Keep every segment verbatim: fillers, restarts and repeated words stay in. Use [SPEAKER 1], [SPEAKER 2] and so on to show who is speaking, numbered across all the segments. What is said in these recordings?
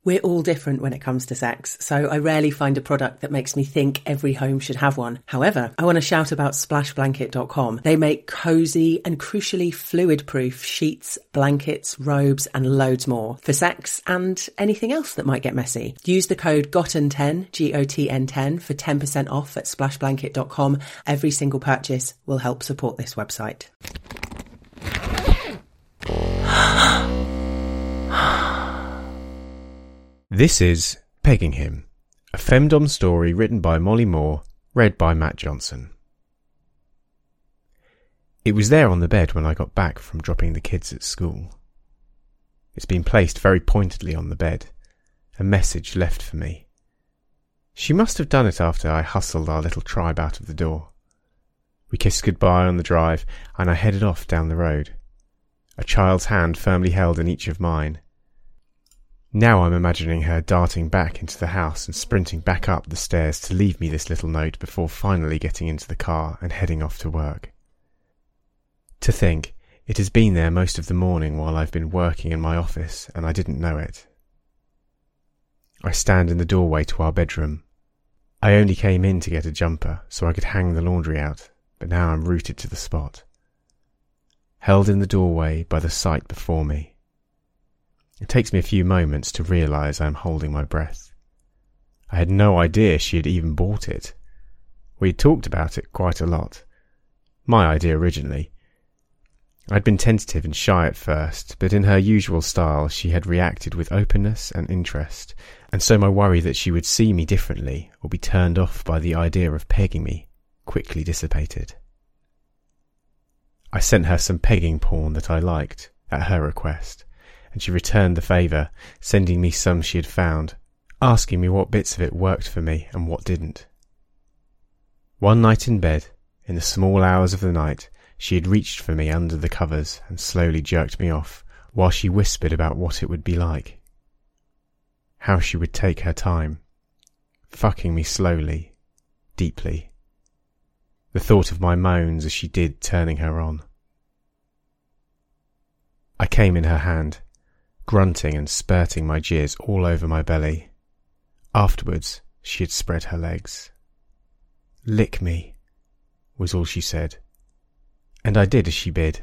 [SPEAKER 1] We're all different when it comes to sex, so I rarely find a product that makes me think every home should have one. However, I want to shout about splash blanket dot com. They make cosy and crucially fluid-proof sheets, blankets, robes and loads more for sex and anything else that might get messy. Use the code GOTTEN ten, G O T N ten, for ten percent off at splash blanket dot com. Every single purchase will help support this website.
[SPEAKER 2] This is Pegging Him, a femdom story written by Molly Moore, read by Matt Johnson. It was there on the bed when I got back from dropping the kids at school. It's been placed very pointedly on the bed, a message left for me. She must have done it after I hustled our little tribe out of the door. We kissed goodbye on the drive, and I headed off down the road, a child's hand firmly held in each of mine. Now I'm imagining her darting back into the house and sprinting back up the stairs to leave me this little note before finally getting into the car and heading off to work. To think, it has been there most of the morning while I've been working in my office and I didn't know it. I stand in the doorway to our bedroom. I only came in to get a jumper so I could hang the laundry out, but now I'm rooted to the spot. Held in the doorway by the sight before me. It takes me a few moments to realise I am holding my breath. I had no idea she had even bought it. We had talked about it quite a lot. My idea originally. I'd been tentative and shy at first, but in her usual style she had reacted with openness and interest, and so my worry that she would see me differently or be turned off by the idea of pegging me quickly dissipated. I sent her some pegging porn that I liked, at her request, and she returned the favour, sending me some she had found, asking me what bits of it worked for me and what didn't. One night in bed, in the small hours of the night, she had reached for me under the covers and slowly jerked me off, while she whispered about what it would be like. How she would take her time, fucking me slowly, deeply. The thought of my moans as she did turning her on. I came in her hand, grunting and spurting my jizz all over my belly. Afterwards, she had spread her legs. "Lick me," was all she said, and I did as she bid.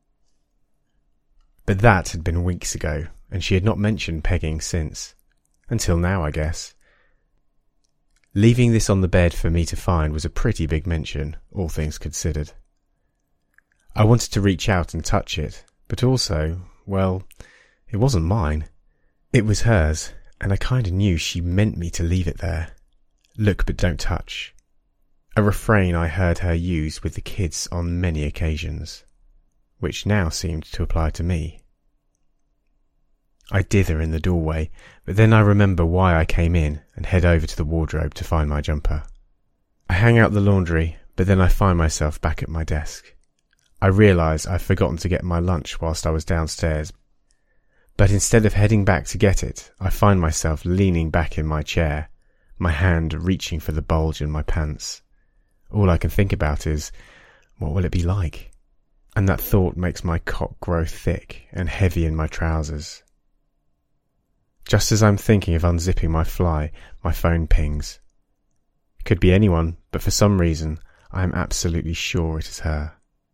[SPEAKER 2] But that had been weeks ago, and she had not mentioned pegging since. Until now, I guess. Leaving this on the bed for me to find was a pretty big mention, all things considered. I wanted to reach out and touch it, but also, well, it wasn't mine. It was hers, and I kind of knew she meant me to leave it there. Look but don't touch. A refrain I heard her use with the kids on many occasions, which now seemed to apply to me. I dither in the doorway, but then I remember why I came in and head over to the wardrobe to find my jumper. I hang out the laundry, but then I find myself back at my desk. I realise I've forgotten to get my lunch whilst I was downstairs, but instead of heading back to get it, I find myself leaning back in my chair, my hand reaching for the bulge in my pants. All I can think about is, what will it be like? And that thought makes my cock grow thick and heavy in my trousers. Just as I'm thinking of unzipping my fly, my phone pings. It could be anyone, but for some reason, I am absolutely sure it is her.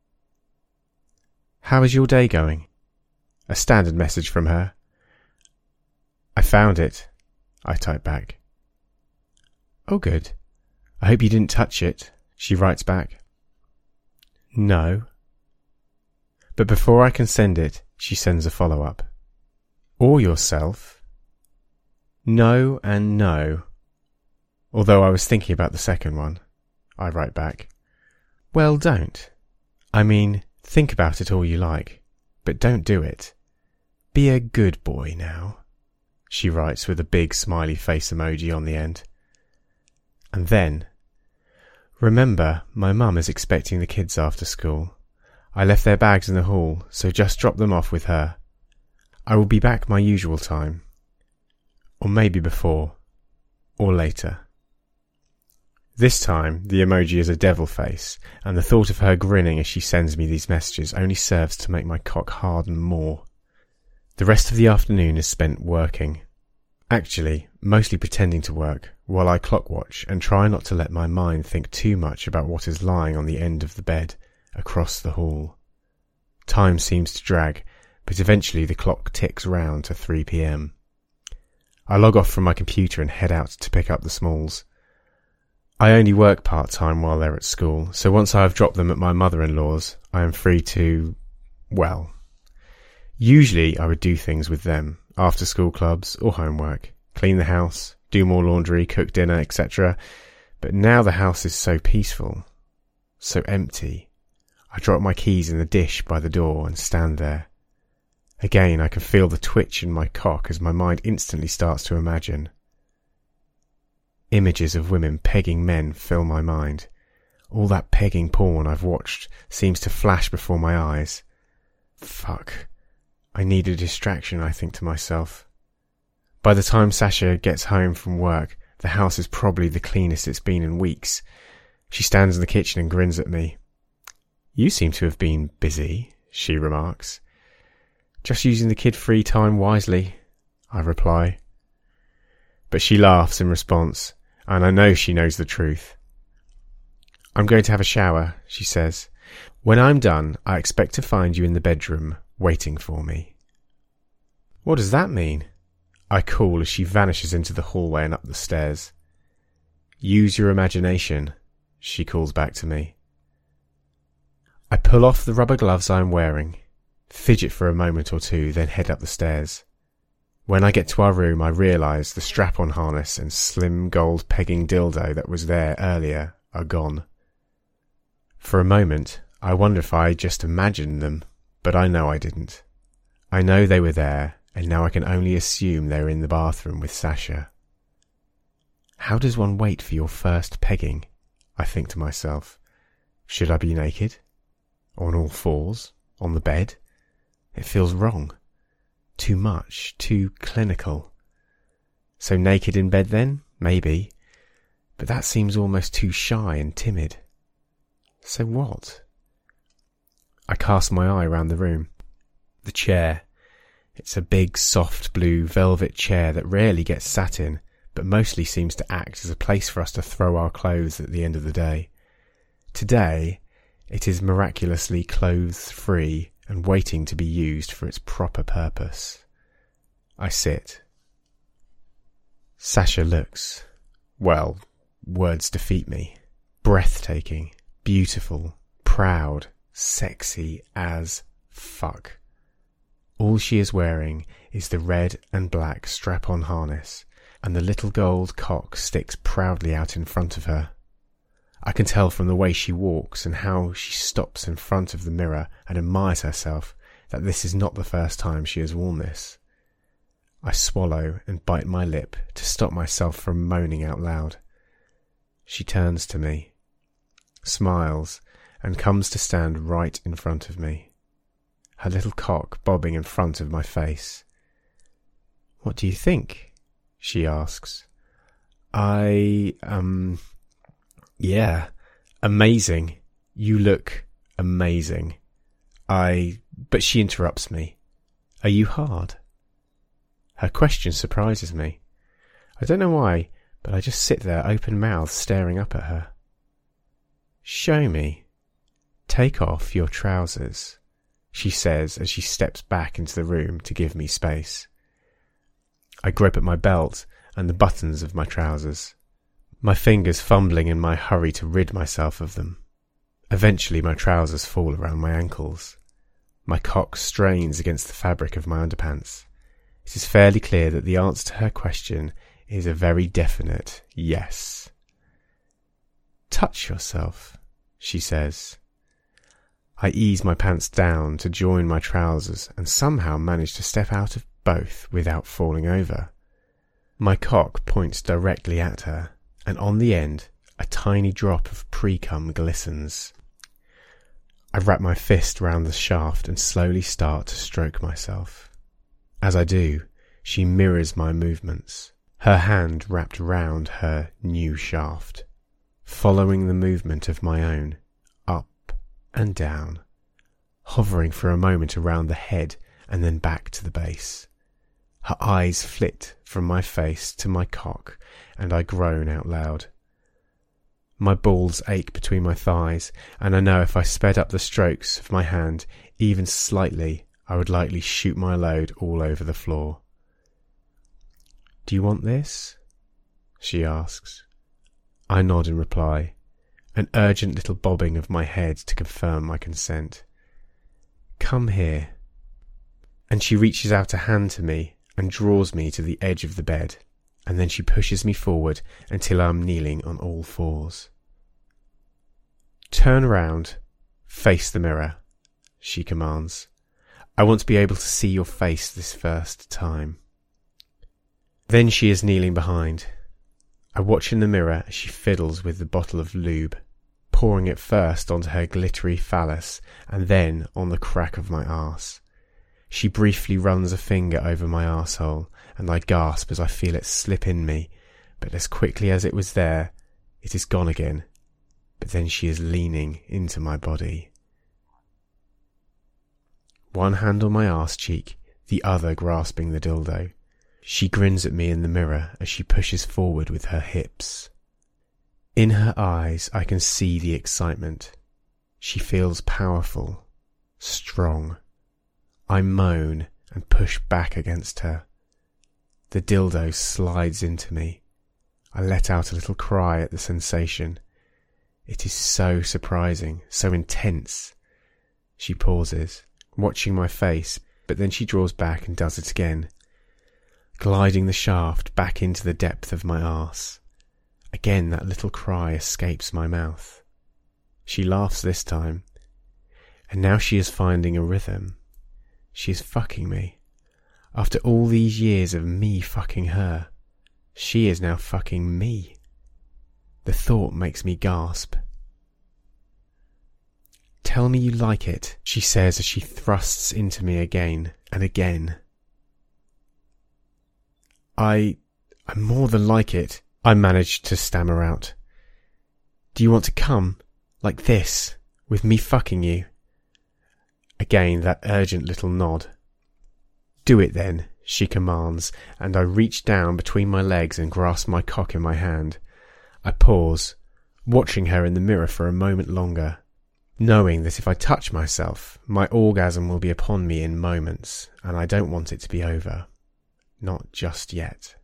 [SPEAKER 2] "How is your day going?" A standard message from her. "I found it," I type back. "Oh good. I hope you didn't touch it," she writes back. "No." But before I can send it, she sends a follow-up. "Or yourself?" No and no. Although I was thinking about the second one, I write back. "Well, don't. I mean, think about it all you like, but don't do it. Be a good boy now," she writes with a big smiley face emoji on the end. And then, "Remember, my mum is expecting the kids after school. I left their bags in the hall, so just drop them off with her. I will be back my usual time. Or maybe before. Or later." This time, the emoji is a devil face, and the thought of her grinning as she sends me these messages only serves to make my cock harden more. The rest of the afternoon is spent working. Actually, mostly pretending to work while I clock watch and try not to let my mind think too much about what is lying on the end of the bed across the hall. Time seems to drag, but eventually the clock ticks round to three p.m. I log off from my computer and head out to pick up the Smalls. I only work part-time while they're at school, so once I have dropped them at my mother-in-law's, I am free to, well, usually I would do things with them, after school clubs or homework, clean the house, do more laundry, cook dinner, et cetera. But now the house is so peaceful, so empty. I drop my keys in the dish by the door and stand there. Again, I can feel the twitch in my cock as my mind instantly starts to imagine. Images of women pegging men fill my mind. All that pegging porn I've watched seems to flash before my eyes. Fuck. I need a distraction, I think to myself. By the time Sasha gets home from work, the house is probably the cleanest it's been in weeks. She stands in the kitchen and grins at me. "You seem to have been busy," she remarks. "Just using the kid-free time wisely," I reply. But she laughs in response, and I know she knows the truth. "I'm going to have a shower," she says. "When I'm done, I expect to find you in the bedroom, waiting for me." "What does that mean?" I call as she vanishes into the hallway and up the stairs. "Use your imagination," she calls back to me. I pull off the rubber gloves I'm wearing, fidget for a moment or two, then head up the stairs. When I get to our room, I realise the strap-on harness and slim gold pegging dildo that was there earlier are gone. For a moment, I wonder if I just imagined them, but I know I didn't. I know they were there, and now I can only assume they're in the bathroom with Sasha. How does one wait for your first pegging? I think to myself. Should I be naked? On all fours? On the bed? It feels wrong. Too much. Too clinical. So naked in bed then? Maybe. But that seems almost too shy and timid. So what? I cast my eye round the room. The chair. It's a big, soft blue velvet chair that rarely gets sat in, but mostly seems to act as a place for us to throw our clothes at the end of the day. Today, it is miraculously clothes-free and waiting to be used for its proper purpose. I sit. Sasha looks, well, words defeat me. Breathtaking, beautiful, proud, sexy as fuck. All she is wearing is the red and black strap-on harness, and the little gold cock sticks proudly out in front of her. I can tell from the way she walks and how she stops in front of the mirror and admires herself that this is not the first time she has worn this. I swallow and bite my lip to stop myself from moaning out loud. She turns to me, smiles, and comes to stand right in front of me, her little cock bobbing in front of my face. "What do you think?" she asks. I, um... Yeah, amazing. You look amazing. I... But she interrupts me. "Are you hard?" Her question surprises me. I don't know why, but I just sit there open-mouthed staring up at her. "Show me. Take off your trousers," she says as she steps back into the room to give me space. I grip at my belt and the buttons of my trousers, my fingers fumbling in my hurry to rid myself of them. Eventually my trousers fall around my ankles. My cock strains against the fabric of my underpants. It is fairly clear that the answer to her question is a very definite yes. "Touch yourself," she says. I ease my pants down to join my trousers and somehow manage to step out of both without falling over. My cock points directly at her, and on the end, a tiny drop of pre-cum glistens. I wrap my fist round the shaft and slowly start to stroke myself. As I do, she mirrors my movements, her hand wrapped round her new shaft, following the movement of my own, up and down, hovering for a moment around the head and then back to the base. Her eyes flit from my face to my cock, and I groan out loud. My balls ache between my thighs, and I know if I sped up the strokes of my hand even slightly, I would likely shoot my load all over the floor. "Do you want this?" she asks. I nod in reply, an urgent little bobbing of my head to confirm my consent. "Come here." And she reaches out a hand to me and draws me to the edge of the bed, and then she pushes me forward until I am kneeling on all fours. "Turn round, face the mirror," she commands. "I want to be able to see your face this first time." Then she is kneeling behind. I watch in the mirror as she fiddles with the bottle of lube, pouring it first onto her glittery phallus and then on the crack of my arse. She briefly runs a finger over my arsehole, and I gasp as I feel it slip in me, but as quickly as it was there, it is gone again. But then she is leaning into my body. One hand on my arse cheek, the other grasping the dildo. She grins at me in the mirror as she pushes forward with her hips. In her eyes I can see the excitement. She feels powerful, strong. I moan and push back against her. The dildo slides into me. I let out a little cry at the sensation. It is so surprising, so intense. She pauses, watching my face, but then she draws back and does it again, gliding the shaft back into the depth of my arse. Again that little cry escapes my mouth. She laughs this time, and now she is finding a rhythm. She is fucking me. After all these years of me fucking her, she is now fucking me. The thought makes me gasp. "Tell me you like it," she says as she thrusts into me again and again. I... I more than like it, I managed to stammer out. "Do you want to come? Like this, with me fucking you?" Again that urgent little nod. "Do it then," she commands, and I reach down between my legs and grasp my cock in my hand. I pause, watching her in the mirror for a moment longer, knowing that if I touch myself, my orgasm will be upon me in moments, and I don't want it to be over. Not just yet.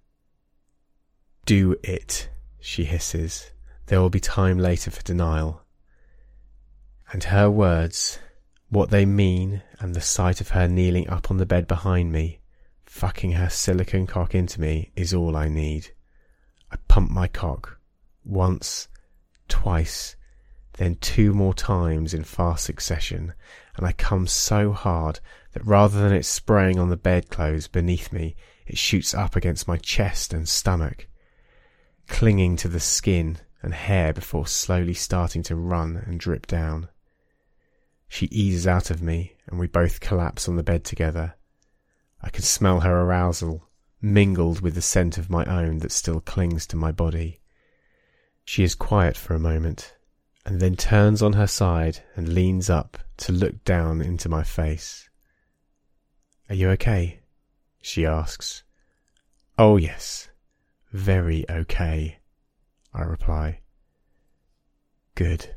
[SPEAKER 2] "Do it," she hisses. "There will be time later for denial." And her words, what they mean, and the sight of her kneeling up on the bed behind me, fucking her silicone cock into me, is all I need. I pump my cock, once, twice, then two more times in fast succession, and I come so hard that rather than it spraying on the bedclothes beneath me, it shoots up against my chest and stomach, clinging to the skin and hair before slowly starting to run and drip down. She eases out of me, and we both collapse on the bed together. I can smell her arousal, mingled with the scent of my own that still clings to my body. She is quiet for a moment, and then turns on her side and leans up to look down into my face. "Are you okay?" she asks. "Oh yes, very okay," I reply. "Good."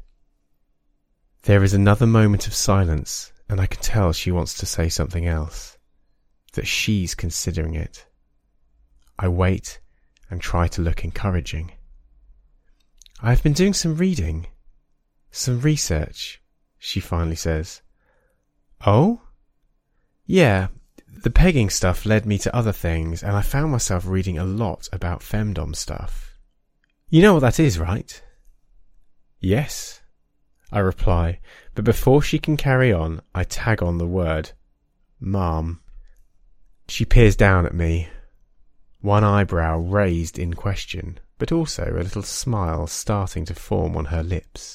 [SPEAKER 2] There is another moment of silence, and I can tell she wants to say something else, that she's considering it. I wait and try to look encouraging. "I've been doing some reading, some research," she finally says. "Oh? Yeah, the pegging stuff led me to other things, and I found myself reading a lot about femdom stuff. You know what that is, right?" "Yes," I reply, but before she can carry on, I tag on the word, "Mom." She peers down at me, one eyebrow raised in question, but also a little smile starting to form on her lips.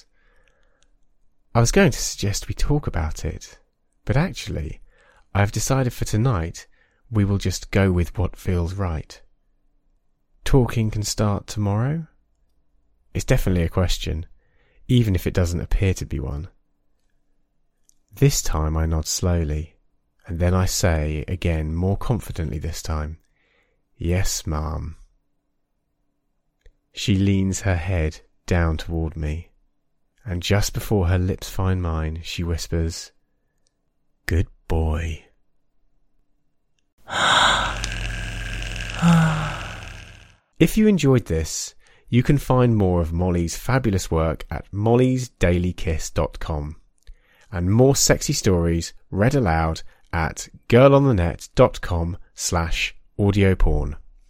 [SPEAKER 2] "I was going to suggest we talk about it, but actually, I've decided for tonight we will just go with what feels right. Talking can start tomorrow?" It's definitely a question, even if it doesn't appear to be one. This time I nod slowly, And then I say again, more confidently this time, "Yes, Mum." She leans her head down toward me, and just before her lips find mine, she whispers, "Good boy." If you enjoyed this, you can find more of Molly's fabulous work at mollys daily kiss dot com, and more sexy stories read aloud at girl on the net dot com slash audio porn.